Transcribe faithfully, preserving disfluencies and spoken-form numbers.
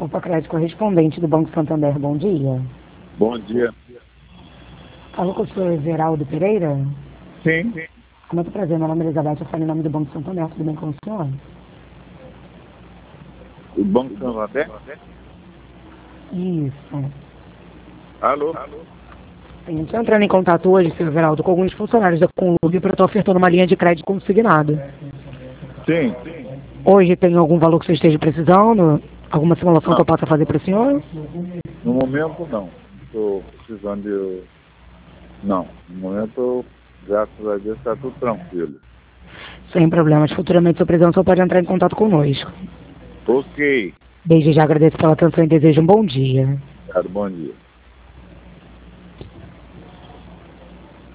Opa Crédito correspondente do Banco Santander, bom dia. Bom dia. Falo com o senhor Everaldo Pereira? Sim. Com muito prazer, meu nome é Elizabeth, eu falo em nome do Banco Santander, tudo bem com o senhor? O Banco Santander? Isso. Alô? Sim, estou entrando em contato hoje, senhor Everaldo, com alguns funcionários da Conlub para estar ofertando uma linha de crédito consignado. Sim. Hoje tem algum valor que você esteja precisando? Alguma simulação Não. que eu possa fazer para o senhor? No momento, não. Estou precisando de... Não. No momento, graças a Deus, está tudo tranquilo. Sem problemas. Futuramente, seu presidente, o senhor pode entrar em contato conosco. Ok. Desde já agradeço pela atenção e desejo um bom dia. Obrigado, bom dia.